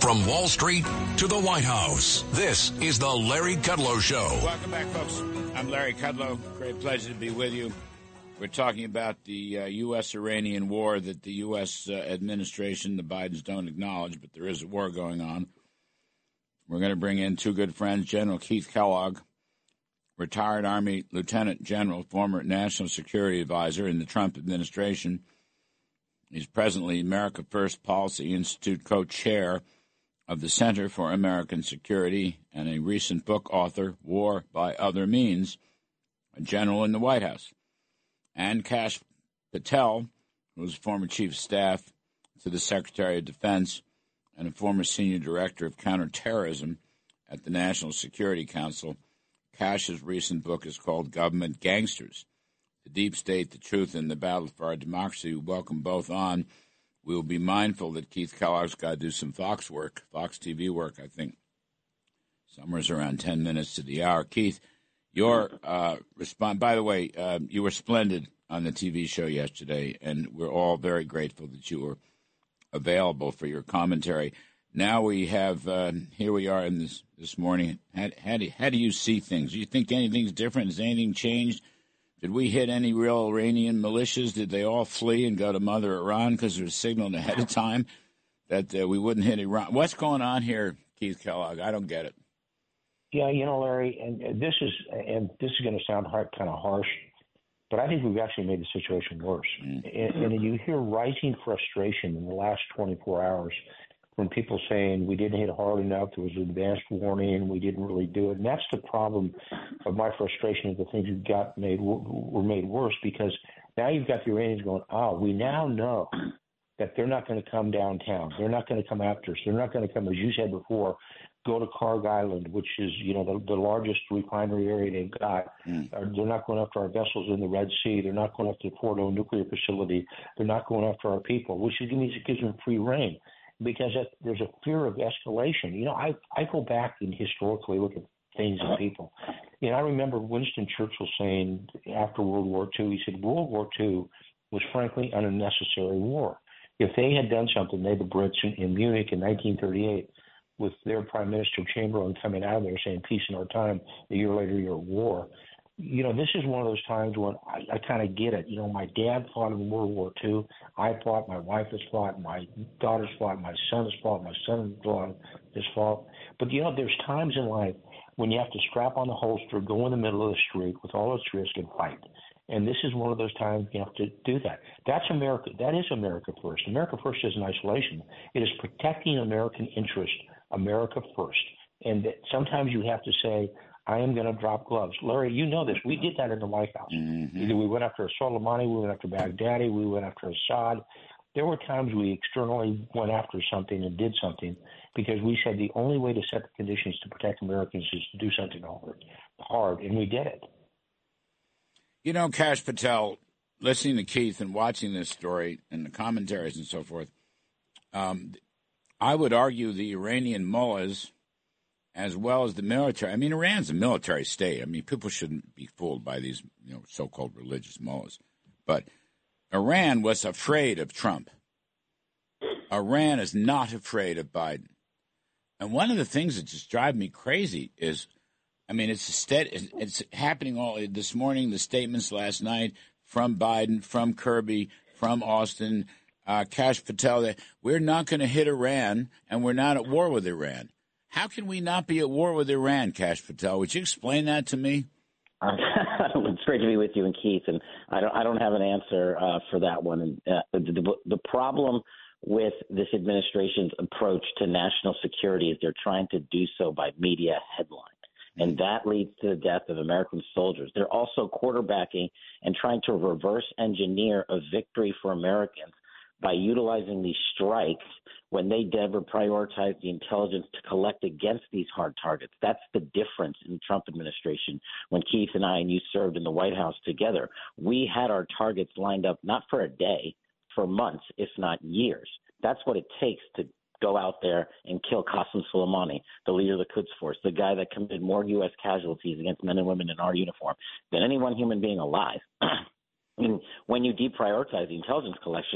From Wall Street to the White House, this is the Larry Kudlow Show. Welcome back, folks. I'm Larry Kudlow. Great pleasure to be with you. We're talking about the U.S.-Iranian war that the U.S. administration, the Bidens, don't acknowledge, but there is a war going on. We're going to bring in two good friends, General Keith Kellogg, retired Army Lieutenant General, former National Security Advisor in the Trump administration. He's presently America First Policy Institute co-chair of the Center for American Security and a recent book author, War by Other Means, a general in the White House. And Kash Patel, who was former chief of staff to the Secretary of Defense and a former senior director of counterterrorism at the National Security Council. Kash's recent book is called Government Gangsters, The Deep State, the Truth, and the Battle for Our Democracy. We welcome both on. We will be mindful that Keith Kellogg's got to do some Fox TV work, I think. Somewhere's around 10 minutes to the hour. Keith, your response, by the way, you were splendid on the TV show yesterday, and we're all very grateful that you were available for your commentary. Now we have, here we are in this morning. How do you see things? Do you think anything's different? Has anything changed? Did we hit any real Iranian militias? Did they all flee and go to Mother Iran because it was signaled ahead of time that we wouldn't hit Iran? What's going on here, Keith Kellogg? I don't get it. Yeah, Larry, and this is going to sound kind of harsh, but I think we've actually made the situation worse. And you hear rising frustration in the last 24 hours when people saying we didn't hit hard enough, there was an advanced warning, we didn't really do it. And that's the problem of my frustration of the things that were made worse, because now you've got the Iranians going, we now know that they're not going to come downtown. They're not going to come after us. They're not going to come, as you said before, go to Karg Island, which is, the largest refinery area they've got. They're not going after our vessels in the Red Sea. They're not going after the Fordo nuclear facility. They're not going after our people, which means it gives them free reign, because there's a fear of escalation. I go back and historically look at things and people. I remember Winston Churchill saying after World War II, he said, World War II was frankly an unnecessary war. If they had done something, the Brits in Munich in 1938, with their Prime Minister Chamberlain coming out of there saying peace in our time, a year later you're at war. This is one of those times when I kind of get it. My dad fought in World War II. I fought. My wife has fought. My daughter's fought. My son has fought. My son-in-law has fought. But, there's times in life when you have to strap on the holster, go in the middle of the street with all its risk and fight. And this is one of those times you have to do that. That's America. That is America First. America First isn't isolation. It is protecting American interest, America First. And sometimes you have to say, I am going to drop gloves. Larry, you know this. We did that in the White House. Mm-hmm. Either we went after Soleimani, we went after Baghdadi, we went after Assad. There were times we externally went after something and did something because we said the only way to set the conditions to protect Americans is to do something hard, and we did it. Kash Patel, listening to Keith and watching this story and the commentaries and so forth, I would argue the Iranian mullahs, as well as the military. I mean, Iran's a military state. I mean, people shouldn't be fooled by these, so-called religious mullahs. But Iran was afraid of Trump. Iran is not afraid of Biden. And one of the things that just drive me crazy is, it's happening all this morning, the statements last night from Biden, from Kirby, from Austin, Kash Patel, that we're not going to hit Iran and we're not at war with Iran. How can we not be at war with Iran, Kash Patel? Would you explain that to me? It's great to be with you and Keith, and I don't have an answer for that one. And the problem with this administration's approach to national security is they're trying to do so by media headline, and that leads to the death of American soldiers. They're also quarterbacking and trying to reverse engineer a victory for Americans by utilizing these strikes when they never prioritize the intelligence to collect against these hard targets. That's the difference in the Trump administration. When Keith and I and you served in the White House together, we had our targets lined up not for a day, for months, if not years. That's what it takes to go out there and kill Qasem Soleimani, the leader of the Quds Force, the guy that committed more U.S. casualties against men and women in our uniform than any one human being alive. I mean, when you deprioritize the intelligence collection,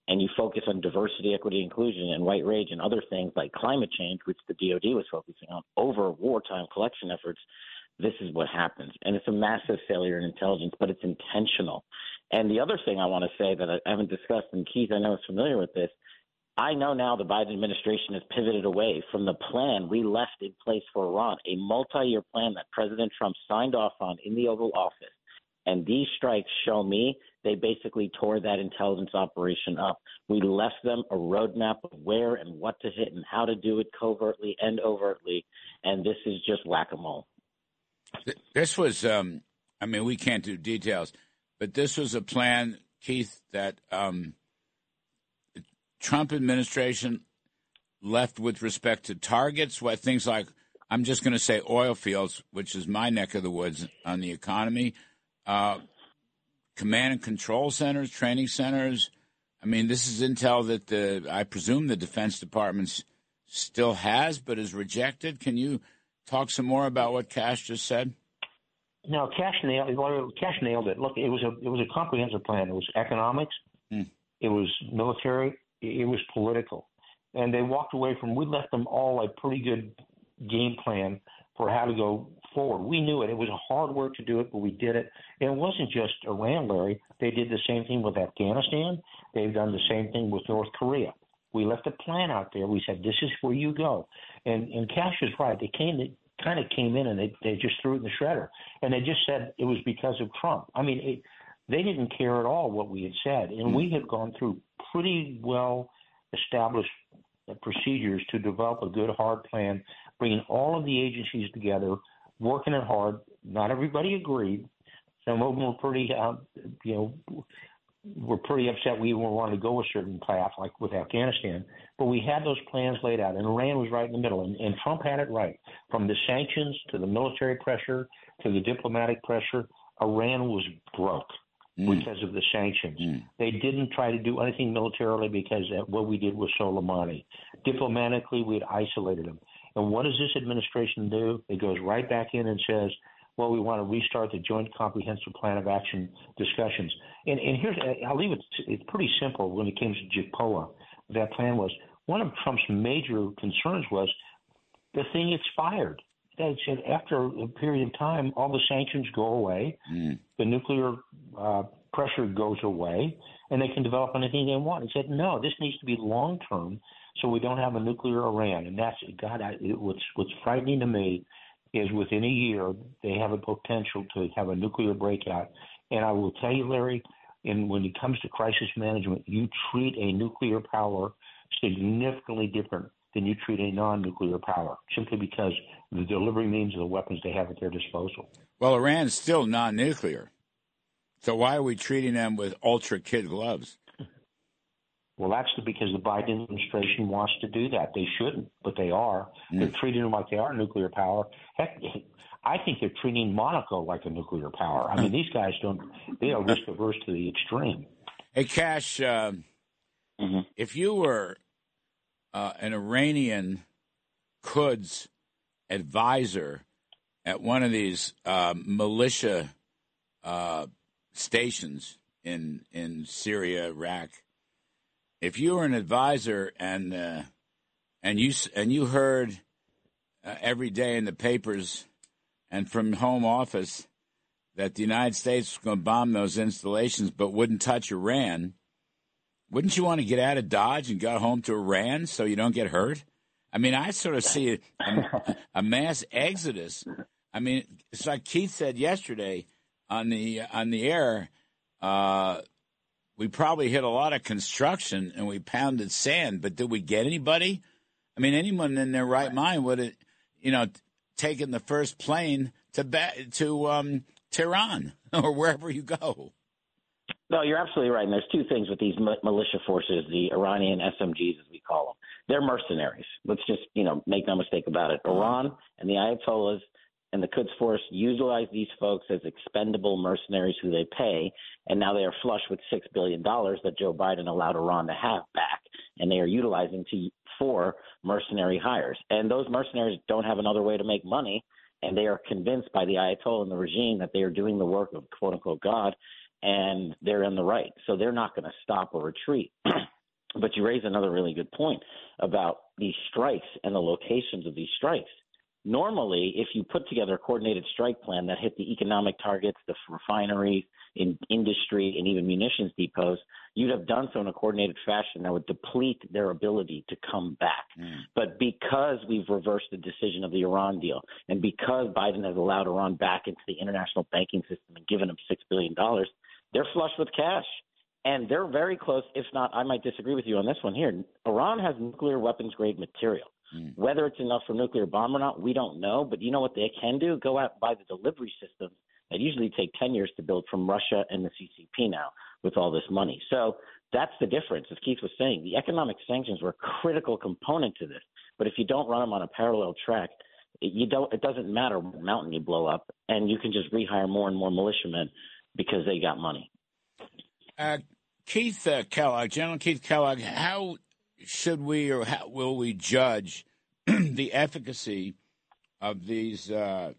and you focus on diversity, equity, inclusion, and white rage and other things like climate change, which the DOD was focusing on, over wartime collection efforts, this is what happens. And it's a massive failure in intelligence, but it's intentional. And the other thing I want to say that I haven't discussed, and Keith, I know is familiar with this, I know now the Biden administration has pivoted away from the plan we left in place for Iran, a multi-year plan that President Trump signed off on in the Oval Office. And these strikes show me they basically tore that intelligence operation up. We left them a roadmap of where and what to hit and how to do it covertly and overtly, and this is just whack-a-mole. This was, we can't do details, but this was a plan, Keith, that the Trump administration left with respect to targets, what things like, I'm just going to say oil fields, which is my neck of the woods on the economy, command and control centers, training centers. I mean, this is intel that I presume the Defense Department still has, but is rejected. Can you talk some more about what Kash just said? No, Kash nailed it. Look, it was a comprehensive plan. It was economics, it was military, it was political, and they walked away from. We left them all a pretty good game plan for how to go forward. We knew it. It was hard work to do it, but we did it. And it wasn't just Iran, Larry. They did the same thing with Afghanistan. They've done the same thing with North Korea. We left a plan out there. We said, this is where you go. And Kash is right. They kind of came in and they just threw it in the shredder. And they just said it was because of Trump. I mean, they didn't care at all what we had said. And we had gone through pretty well established procedures to develop a good, hard plan, bringing all of the agencies together, working it hard. Not everybody agreed. Some of them were pretty, were pretty upset we even wanted to go a certain path, like with Afghanistan. But we had those plans laid out, and Iran was right in the middle. And Trump had it right. From the sanctions to the military pressure to the diplomatic pressure, Iran was broke because of the sanctions. They didn't try to do anything militarily because what we did was Soleimani. Diplomatically, we had isolated them. And what does this administration do? It goes right back in and says, well, we want to restart the Joint Comprehensive Plan of Action discussions. And here's, I'll leave it, it's pretty simple when it came to JPOA. That plan was, one of Trump's major concerns was the thing expired. They said after a period of time, all the sanctions go away, the nuclear pressure goes away, and they can develop anything they want. He said, no, this needs to be long-term so we don't have a nuclear Iran. And that's, God, what's frightening to me is within a year, they have a potential to have a nuclear breakout. And I will tell you, Larry, when it comes to crisis management, you treat a nuclear power significantly different than you treat a non-nuclear power, simply because the delivery means of the weapons they have at their disposal. Well, Iran's still non-nuclear. So why are we treating them with ultra-kid gloves? Well, that's because the Biden administration wants to do that. They shouldn't, but they are. They're treating them like they are nuclear power. Heck, I think they're treating Monaco like a nuclear power. I mean, these guys they are risk-averse to the extreme. Hey, Kash, if you were an Iranian Quds advisor at one of these militia stations in Syria, Iraq, if you were an advisor and you heard every day in the papers and from home office that the United States was going to bomb those installations but wouldn't touch Iran, wouldn't you want to get out of Dodge and go home to Iran so you don't get hurt? I mean, I sort of see a mass exodus. I mean, it's like Keith said yesterday on the air. We probably hit a lot of construction and we pounded sand, but did we get anybody? I mean, anyone in their right mind would have, taken the first plane to Tehran or wherever you go. No, you're absolutely right. And there's two things with these militia forces, the Iranian SMGs, as we call them. They're mercenaries. Let's just, make no mistake about it. Iran and the Ayatollahs and the Quds Force utilize these folks as expendable mercenaries who they pay, and now they are flush with $6 billion that Joe Biden allowed Iran to have back, and they are utilizing for mercenary hires. And those mercenaries don't have another way to make money, and they are convinced by the Ayatollah and the regime that they are doing the work of quote-unquote God, and they're in the right. So they're not going to stop or retreat. But you raise another really good point about these strikes and the locations of these strikes. Normally, if you put together a coordinated strike plan that hit the economic targets, the refineries, in industry, and even munitions depots, you'd have done so in a coordinated fashion that would deplete their ability to come back. But because we've reversed the decision of the Iran deal, and because Biden has allowed Iran back into the international banking system and given them $6 billion, they're flush with cash. And they're very close, if not, I might disagree with you on this one here. Iran has nuclear weapons-grade material. Whether it's enough for a nuclear bomb or not, we don't know. But you know what they can do? Go out and buy the delivery systems that usually take 10 years to build from Russia and the CCP now with all this money. So that's the difference. As Keith was saying, the economic sanctions were a critical component to this. But if you don't run them on a parallel track, it doesn't matter what mountain you blow up, and you can just rehire more and more militiamen because they got money. Keith Kellogg, General Keith Kellogg, how should we or how will we judge the efficacy of these,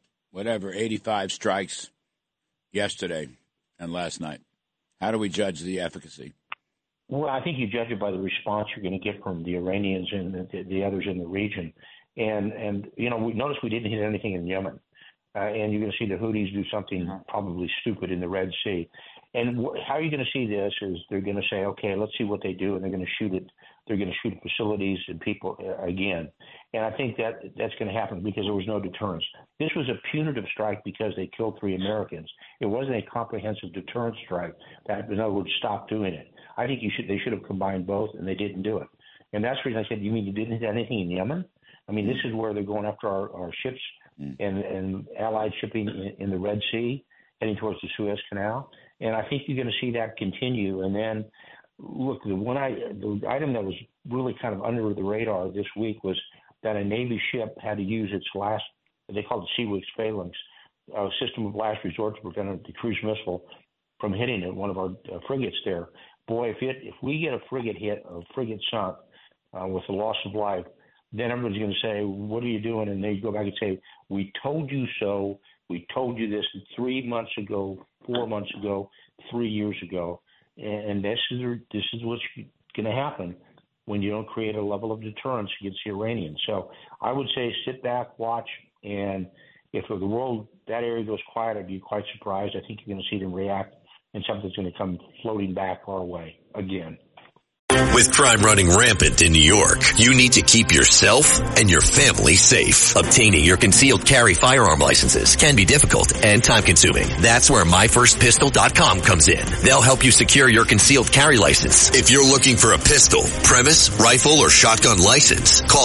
85 strikes yesterday and last night? How do we judge the efficacy? Well, I think you judge it by the response you're going to get from the Iranians and the others in the region. And we notice we didn't hit anything in Yemen. And you're going to see the Houthis do something probably stupid in the Red Sea. And how are you going to see this is they're going to say, okay, let's see what they do, and they're going to shoot it. They're going to shoot at facilities and people again. And I think that's going to happen because there was no deterrence. This was a punitive strike because they killed 3 Americans. It wasn't a comprehensive deterrence strike that, in other words, stop doing it. I think they should have combined both, and they didn't do it. And that's the reason I said, you mean you didn't hit anything in Yemen? I mean, this is where they're going after our ships and allied shipping in the Red Sea, heading towards the Suez Canal. And I think you're going to see that continue. And then, look, the item that was really kind of under the radar this week was that a Navy ship had to use its last, they call it Sea-Wix Phalanx, system of last resort to prevent the cruise missile from hitting it, one of our frigates there. Boy, if we get a frigate hit, a frigate sunk with the loss of life, then everybody's going to say, what are you doing? And they go back and say, we told you so. We told you this 3 months ago, 4 months ago, 3 years ago. And this is what's going to happen when you don't create a level of deterrence against the Iranians. So I would say sit back, watch, and if the world, that area goes quiet, I'd be quite surprised. I think you're going to see them react, and something's going to come floating back our way again. With crime running rampant in New York, you need to keep yourself and your family safe. Obtaining your concealed carry firearm licenses can be difficult and time-consuming. That's where MyFirstPistol.com comes in. They'll help you secure your concealed carry license. If you're looking for a pistol, premise, rifle, or shotgun license, call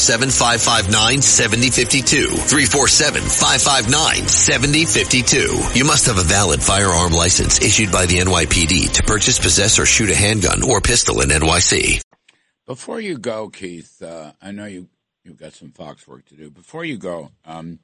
347-559-7052. 347-559-7052. You must have a valid firearm license issued by the NYPD to purchase, possess, or shoot a handgun or pistol in NYC. Before you go, Keith, I know you've got some Fox work to do. Before you go, I'm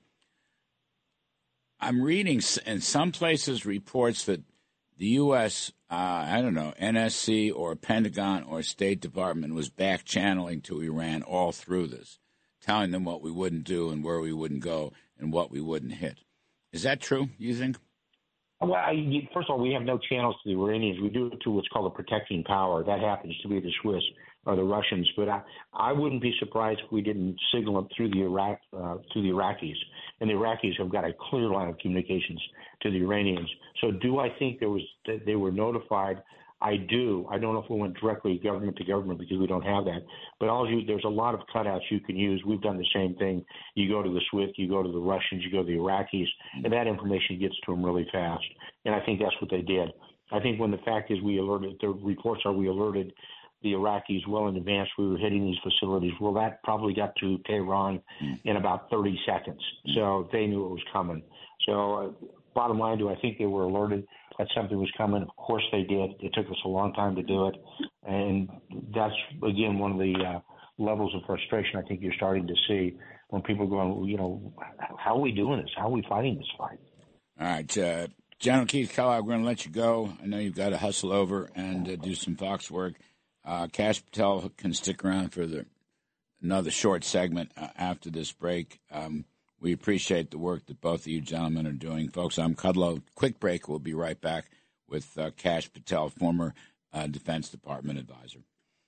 reading in some places reports that the U.S., NSC or Pentagon or State Department was back-channeling to Iran all through this, telling them what we wouldn't do and where we wouldn't go and what we wouldn't hit. Is that true, you think? Well, first of all, we have no channels to the Iranians. We do it to what's called a protecting power. That happens to be the Swiss or the Russians. But I wouldn't be surprised if we didn't signal them through the Iraqis. And the Iraqis have got a clear line of communications to the Iranians. So do I think they were notified? I do. I don't know if we went directly government to government because we don't have that. But there's a lot of cutouts you can use. We've done the same thing. You go to the SWIFT, you go to the Russians, you go to the Iraqis, and that information gets to them really fast. And I think that's what they did. I think when the fact is the reports are we alerted the Iraqis well in advance we were hitting these facilities. Well, that probably got to Tehran in about 30 seconds. So they knew it was coming. So bottom line, do I think they were alerted that something was coming? Of course they did. It took us a long time to do it. And that's, again, one of the levels of frustration I think you're starting to see when people are going, how are we doing this? How are we fighting this fight? All right. General Keith Kellogg, we're going to let you go. I know you've got to hustle over and do some Fox work. Kash Patel can stick around for another short segment after this break. We appreciate the work that both of you gentlemen are doing. Folks, I'm Kudlow. Quick break. We'll be right back with Kash Patel, former Defense Department advisor.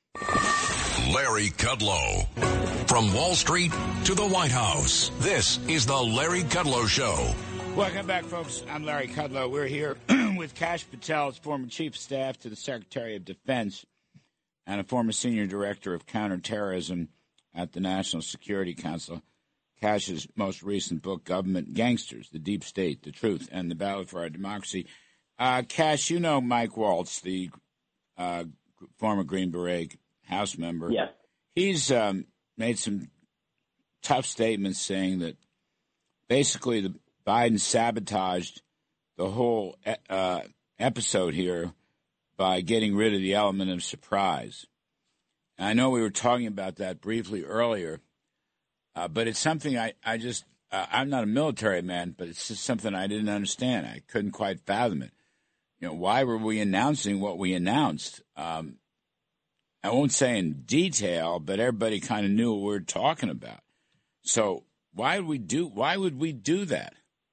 Larry Kudlow. From Wall Street to the White House, this is the Larry Kudlow Show. Welcome back, folks. I'm Larry Kudlow. We're here with Kash Patel, former chief of staff to the Secretary of Defense and a former senior director of counterterrorism at the National Security Council. Kash's most recent book, Government Gangsters, The Deep State, The Truth, and the Battle for Our Democracy. Kash, you know Mike Waltz, the former Green Beret House member. Yeah. He's made some tough statements saying that basically the Biden sabotaged the whole episode here by getting rid of the element of surprise. And I know we were talking about that briefly earlier, but it's something I'm not a military man, but it's just something I didn't understand. I couldn't quite fathom it. You know, why were we announcing what we announced? I won't say in detail, but everybody kind of knew what we were talking about. So why would we do that?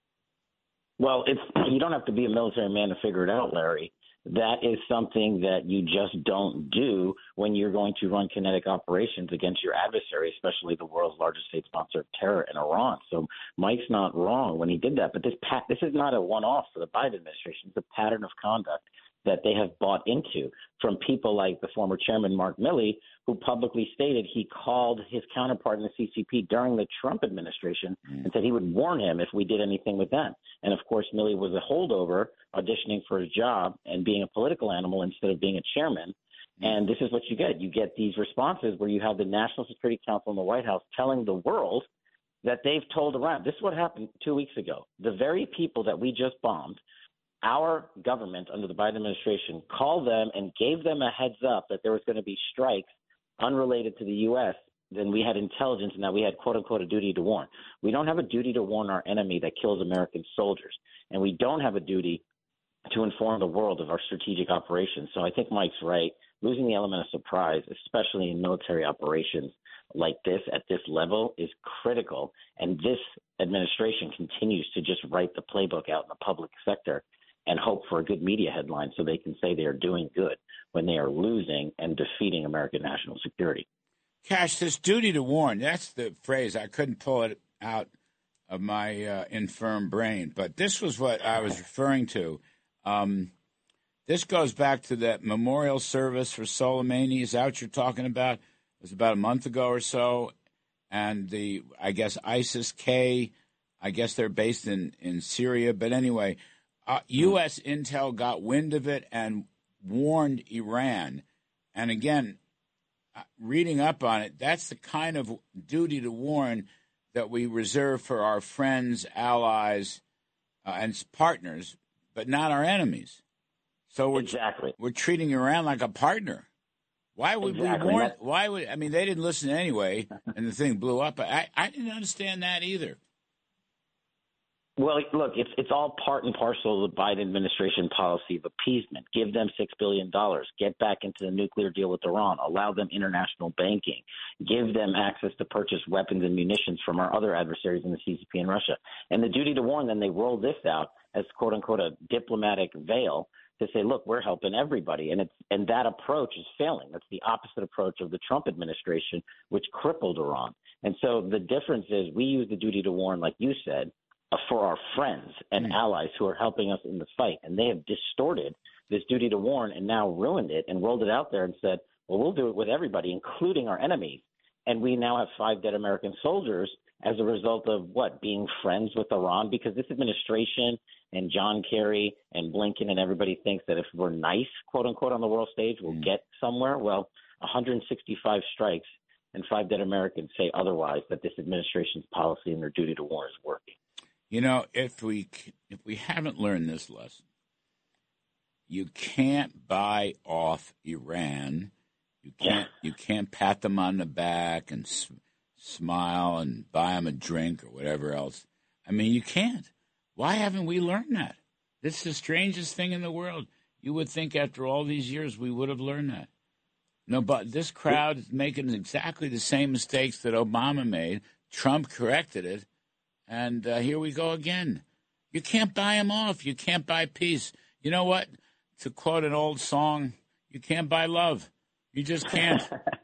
Well, you don't have to be a military man to figure it out, Larry. That is something that you just don't do when you're going to run kinetic operations against your adversary, especially the world's largest state sponsor of terror in Iran. So Mike's not wrong when he did that. But this is not a one-off for the Biden administration. It's a pattern of conduct that they have bought into from people like the former chairman, Mark Milley, who publicly stated he called his counterpart in the CCP during the Trump administration and said he would warn him if we did anything with that. And, of course, Milley was a holdover, auditioning for his job and being a political animal instead of being a chairman. And this is what you get. You get these responses where you have the National Security Council and the White House telling the world that they've told Iran. This is what happened 2 weeks ago. The very people that we just bombed, our government under the Biden administration called them and gave them a heads up that there was going to be strikes unrelated to the U.S., then we had intelligence and that we had, quote unquote, a duty to warn. We don't have a duty to warn our enemy that kills American soldiers. And we don't have a duty to inform the world of our strategic operations. So I think Mike's right. Losing the element of surprise, especially in military operations like this at this level, is critical. And this administration continues to just write the playbook out in the public sector and hope for a good media headline so they can say they are doing good when they are losing and defeating American national security. Kash, this duty to warn, that's the phrase. I couldn't pull it out of my infirm brain, but this was what I was referring to. This goes back to that memorial service for Soleimani. Is that what you're talking about? It was about a month ago or so. And I guess ISIS-K, I guess they're based in Syria. But anyway, U.S. intel got wind of it and warned Iran. And again, reading up on it, that's the kind of duty to warn that we reserve for our friends, allies, and partners, but not our enemies. So we're treating Iran like a partner. Why would we warn? They didn't listen anyway, and the thing blew up. I didn't understand that either. Well, look, it's all part and parcel of the Biden administration policy of appeasement. Give them $6 billion. Get back into the nuclear deal with Iran. Allow them international banking. Give them access to purchase weapons and munitions from our other adversaries in the CCP and Russia. And the duty to warn, then they roll this out as, quote unquote, a diplomatic veil to say, look, we're helping everybody. And that approach is failing. That's the opposite approach of the Trump administration, which crippled Iran. And so the difference is we use the duty to warn, like you said, for our friends and allies who are helping us in the fight. And they have distorted this duty to warn and now ruined it and rolled it out there and said, well, we'll do it with everybody, including our enemies. And we now have 5 dead American soldiers as a result of being friends with Iran, because this administration and John Kerry and Blinken and everybody thinks that if we're nice, quote unquote, on the world stage, we'll get somewhere. Well, 165 strikes and 5 dead Americans say otherwise, that this administration's policy and their duty to warn is working. You know, if we haven't learned this lesson, you can't buy off Iran. You can't pat them on the back and smile and buy them a drink or whatever else. I mean, you can't. Why haven't we learned that? It's the strangest thing in the world. You would think after all these years we would have learned that. No, but this crowd is making exactly the same mistakes that Obama made. Trump corrected it. And here we go again. You can't buy them off. You can't buy peace. You know what? To quote an old song, you can't buy love. You just can't.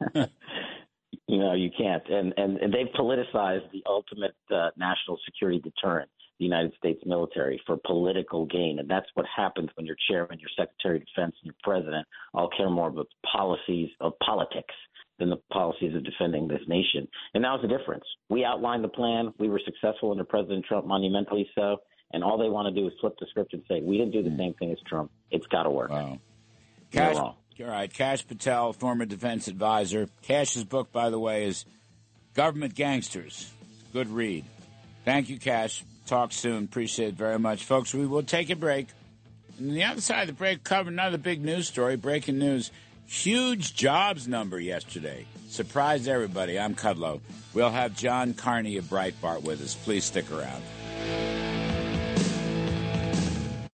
You can't. And they've politicized the ultimate national security deterrent, the United States military, for political gain. And that's what happens when your chairman, your secretary of defense, and your president all care more about policies of politics than the policies of defending this nation. And that was the difference. We outlined the plan. We were successful under President Trump, monumentally so. And all they want to do is flip the script and say, we didn't do the same thing as Trump. It's got to work. Wow. You're wrong. All right, Kash Patel, former defense advisor. Kash's book, by the way, is Government Gangsters. Good read. Thank you, Kash. Talk soon. Appreciate it very much. Folks, we will take a break. And on the other side of the break, cover another big news story, breaking news. Huge jobs number yesterday. Surprised everybody. I'm Kudlow. We'll have John Carney of Breitbart with us. Please stick around.